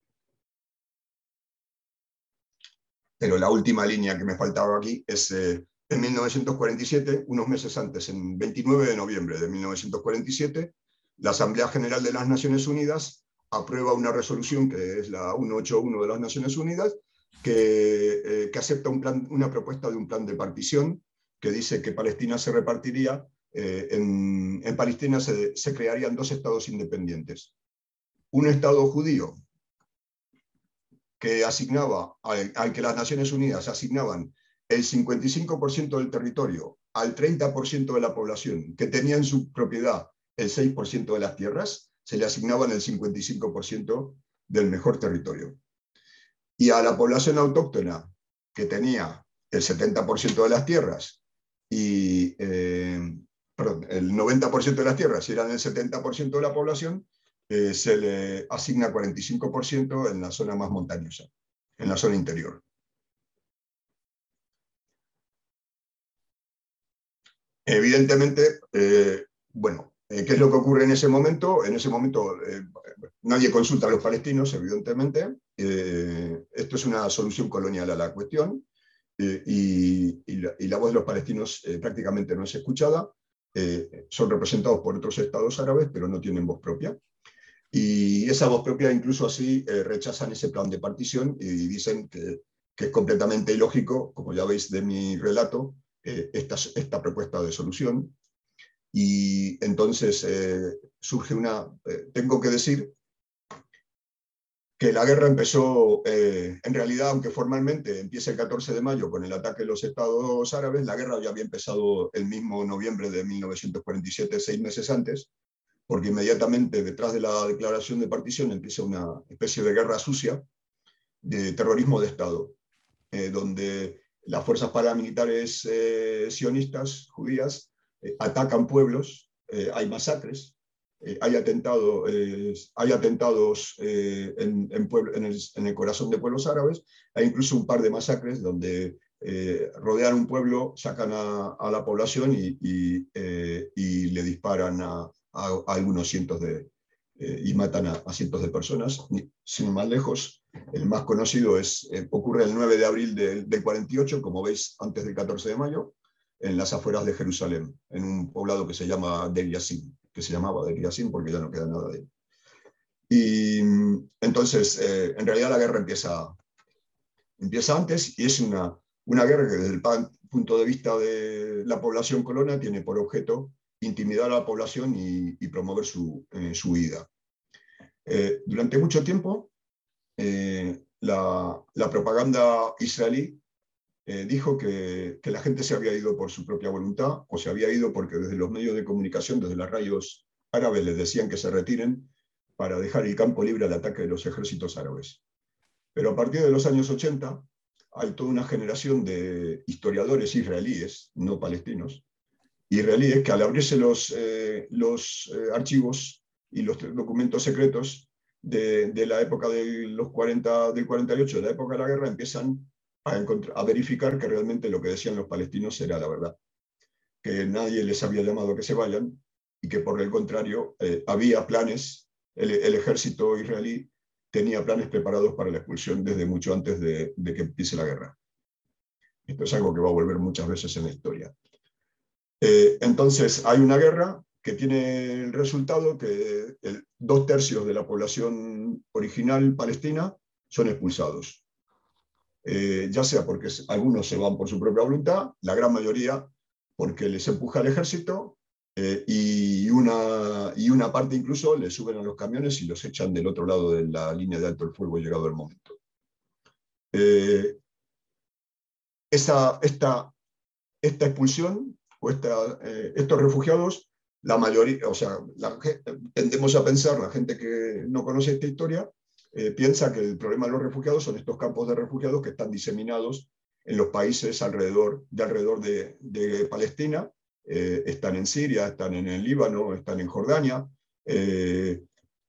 Pero la última línea que me faltaba aquí es eh, en mil novecientos cuarenta y siete, unos meses antes, en veintinueve de noviembre de mil novecientos cuarenta y siete, la Asamblea General de las Naciones Unidas aprueba una resolución, que es la ciento ochenta y uno de las Naciones Unidas, que, eh, que acepta un plan, una propuesta de un plan de partición que dice que Palestina se repartiría, eh, en, en Palestina se, se crearían dos estados independientes. Un estado judío, que asignaba, al, al que las Naciones Unidas asignaban el cincuenta y cinco por ciento del territorio al treinta por ciento de la población, que tenía en su propiedad el seis por ciento de las tierras, se le asignaban el cincuenta y cinco por ciento del mejor territorio. Y a la población autóctona, que tenía el setenta por ciento de las tierras, y eh, perdón, el noventa por ciento de las tierras eran el setenta por ciento de la población, Eh, se le asigna cuarenta y cinco por ciento en la zona más montañosa, en la zona interior. Evidentemente, eh, bueno, eh, ¿qué es lo que ocurre en ese momento? En ese momento eh, nadie consulta a los palestinos, evidentemente. Eh, esto es una solución colonial a la cuestión, eh, y, y, la, y la voz de los palestinos eh, prácticamente no es escuchada. Eh, son representados por otros estados árabes, pero no tienen voz propia. Y esa voz propia, incluso así, eh, rechazan ese plan de partición y dicen que, que es completamente ilógico, como ya veis de mi relato, eh, esta, esta propuesta de solución. Y entonces eh, surge una... Eh, tengo que decir que la guerra empezó, eh, en realidad, aunque formalmente empieza el catorce de mayo con el ataque de los estados árabes, la guerra ya había empezado el mismo noviembre de mil novecientos cuarenta y siete, seis meses antes, porque inmediatamente detrás de la declaración de partición empieza una especie de guerra sucia de terrorismo de Estado, eh, donde las fuerzas paramilitares eh, sionistas, judías, eh, atacan pueblos, eh, hay masacres, eh, hay, atentado, eh, hay atentados eh, en, en, pueblo, en, el, en el corazón de pueblos árabes, hay incluso un par de masacres donde eh, rodean un pueblo, sacan a, a la población y, y, eh, y le disparan a, a, a algunos cientos de, eh, y matan a, a cientos de personas. Sin más lejos, El más conocido es, eh, ocurre el nueve de abril del, del cuarenta y ocho, como veis, antes del catorce de mayo, en las afueras de Jerusalén, en un poblado que se llama Deir Yassin, que se llamaba Deir Yassin porque ya no queda nada de él. Y entonces, eh, en realidad la guerra empieza, empieza antes, y es una, una guerra que desde el punto de vista de la población colonia tiene por objeto intimidar a la población y, y promover su, eh, su huida. Eh, durante mucho tiempo, eh, la, la propaganda israelí eh, dijo que, que la gente se había ido por su propia voluntad, o se había ido porque desde los medios de comunicación, desde las radios árabes, les decían que se retiren para dejar el campo libre al ataque de los ejércitos árabes. Pero a partir de los años ochenta, hay toda una generación de historiadores israelíes, no palestinos, israelíes, que al abrirse los, eh, los eh, archivos y los documentos secretos de, de la época de los cuarenta, del cuarenta y ocho, de la época de la guerra, empiezan a, encontrar, a verificar que realmente lo que decían los palestinos era la verdad, que nadie les había llamado a que se vayan y que por el contrario eh, había planes, el, el ejército israelí tenía planes preparados para la expulsión desde mucho antes de, de que empiece la guerra. Esto es algo que va a volver muchas veces en la historia. Eh, entonces, hay una guerra que tiene el resultado que el, dos tercios de la población original palestina son expulsados. Eh, ya sea porque algunos se van por su propia voluntad, la gran mayoría porque les empuja el ejército, eh, y, una, y una parte incluso les suben a los camiones y los echan del otro lado de la línea de alto el fuego llegado el momento. Eh, esta, esta, esta expulsión o esta, eh, estos refugiados, la mayoría, o sea, la, tendemos a pensar, la gente que no conoce esta historia, eh, piensa que el problema de los refugiados son estos campos de refugiados que están diseminados en los países alrededor de, alrededor de, de Palestina, eh, están en Siria, están en el Líbano, están en Jordania, eh,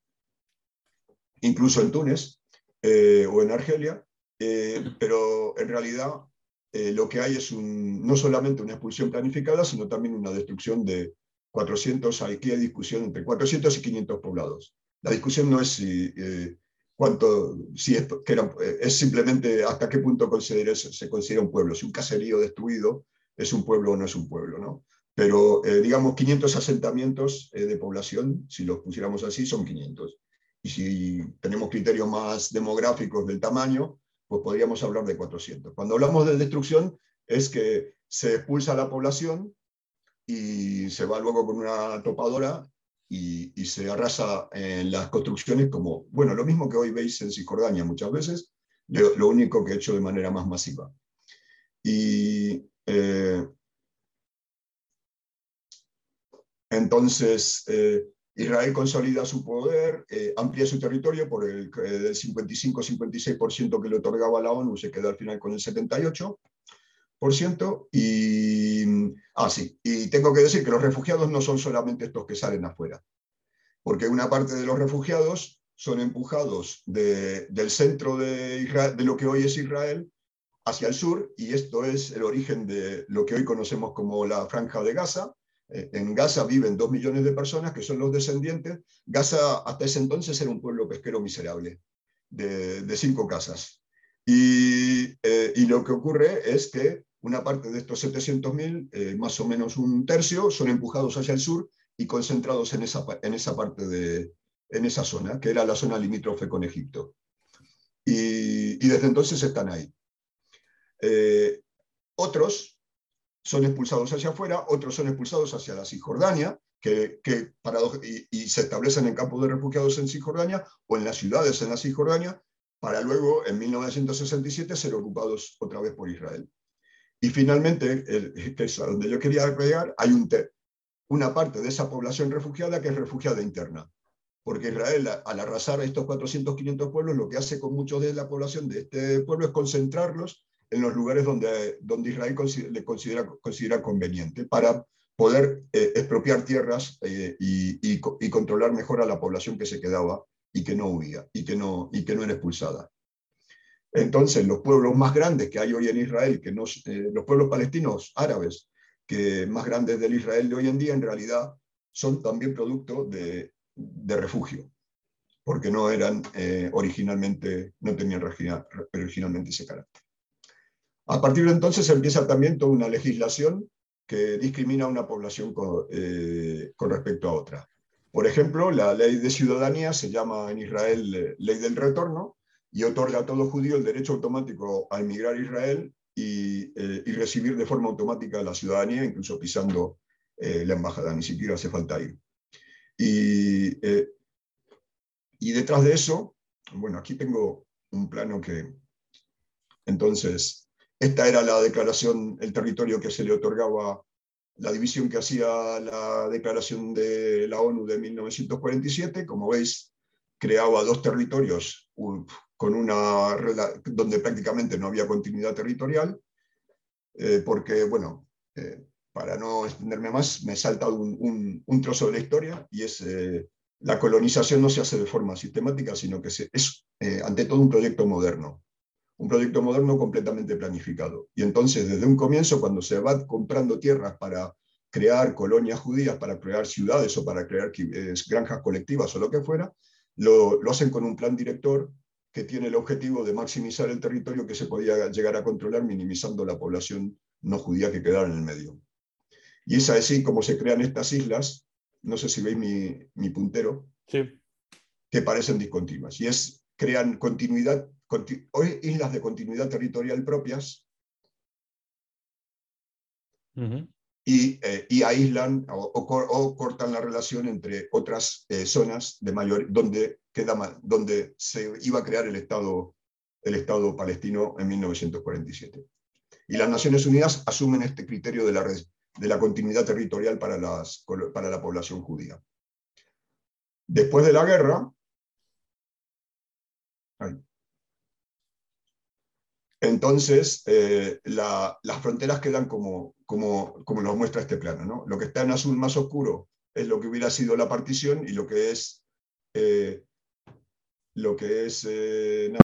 incluso en Túnez eh, o en Argelia, eh, pero en realidad eh, lo que hay es un, no solamente una expulsión planificada, sino también una destrucción de cuatrocientos, aquí hay discusión entre cuatrocientos y quinientos poblados. La discusión no es si, eh, cuánto, si es, que era, es simplemente hasta qué punto considera, se considera un pueblo, si un caserío destruido es un pueblo o no es un pueblo, ¿no? Pero eh, digamos quinientos asentamientos eh, de población, si los pusiéramos así, son quinientos. Y si tenemos criterios más demográficos del tamaño, pues podríamos hablar de cuatrocientos. Cuando hablamos de destrucción, es que se expulsa a la población y se va luego con una topadora y, y se arrasa en las construcciones como, bueno, lo mismo que hoy veis en Cisjordania muchas veces, lo, lo único que he hecho de manera más masiva. Y eh, entonces, eh, Israel consolida su poder, eh, amplía su territorio por el eh, cincuenta y cinco a cincuenta y seis por ciento que le otorgaba la ONU, se queda al final con el setenta y ocho por ciento. Y, ah, sí, y tengo que decir que los refugiados no son solamente estos que salen afuera, porque una parte de los refugiados son empujados de, del centro de, Israel, de lo que hoy es Israel hacia el sur, y esto es el origen de lo que hoy conocemos como la Franja de Gaza. En Gaza viven dos millones de personas que son los descendientes. Gaza hasta ese entonces era un pueblo pesquero miserable, de, de cinco casas. Y, eh, y lo que ocurre es que una parte de estos setecientos mil, eh, más o menos un tercio, son empujados hacia el sur y concentrados en esa, en esa parte de, en esa zona, que era la zona limítrofe con Egipto. Y, y desde entonces están ahí. Eh, otros son expulsados hacia afuera, otros son expulsados hacia la Cisjordania, que, que y, y se establecen en campos de refugiados en Cisjordania o en las ciudades en la Cisjordania, para luego, en mil novecientos sesenta y siete, ser ocupados otra vez por Israel. Y finalmente, el, que es a donde yo quería llegar, hay un, una parte de esa población refugiada que es refugiada interna. Porque Israel, al arrasar a estos cuatrocientos, quinientos pueblos, lo que hace con muchos de la población de este pueblo es concentrarlos en los lugares donde, donde Israel le considera, considera conveniente para poder eh, expropiar tierras eh, y, y, y controlar mejor a la población que se quedaba y que no huía y que no, y que no era expulsada. Entonces, los pueblos más grandes que hay hoy en Israel, que no, eh, los pueblos palestinos árabes que más grandes del Israel de hoy en día, en realidad son también producto de, de refugio. porque no eran eh, originalmente, no tenían originalmente ese carácter. A partir de entonces empieza también toda una legislación que discrimina a una población con, eh, con respecto a otra. Por ejemplo, la ley de ciudadanía se llama en Israel eh, ley del retorno y otorga a todo judío el derecho automático a emigrar a Israel y, eh, y recibir de forma automática la ciudadanía, incluso pisando eh, la embajada, ni siquiera hace falta ir. Y, eh, y detrás de eso, bueno, aquí tengo un plano que, entonces, esta era la declaración, el territorio que se le otorgaba, la división que hacía la declaración de la ONU de mil novecientos cuarenta y siete. Como veis, creaba dos territorios con una, donde prácticamente no había continuidad territorial, eh, porque, bueno, eh, para no extenderme más, me he saltado un, un, un trozo de la historia, y es eh, la colonización no se hace de forma sistemática, sino que se, es eh, ante todo un proyecto moderno. Un proyecto moderno completamente planificado. Y entonces, desde un comienzo, cuando se va comprando tierras para crear colonias judías, para crear ciudades o para crear eh, granjas colectivas o lo que fuera, lo, lo hacen con un plan director que tiene el objetivo de maximizar el territorio que se podía llegar a controlar, minimizando la población no judía que quedaba en el medio. Y es así como se crean estas islas, no sé si veis mi, mi puntero, sí, que parecen discontinuas. Y es, crean continuidad, continu, islas de continuidad territorial propias, uh-huh. y, eh, y aíslan o, o, o cortan la relación entre otras eh, zonas de mayor, donde, queda, donde se iba a crear el Estado, el Estado palestino en mil novecientos cuarenta y siete. Y las Naciones Unidas asumen este criterio de la, de la continuidad territorial para, las, para la población judía. Después de la guerra, ay, entonces eh, la, las fronteras quedan como, como, como nos muestra este plano, ¿no? Lo que está en azul más oscuro es lo que hubiera sido la partición, y lo que es, eh, lo que es eh,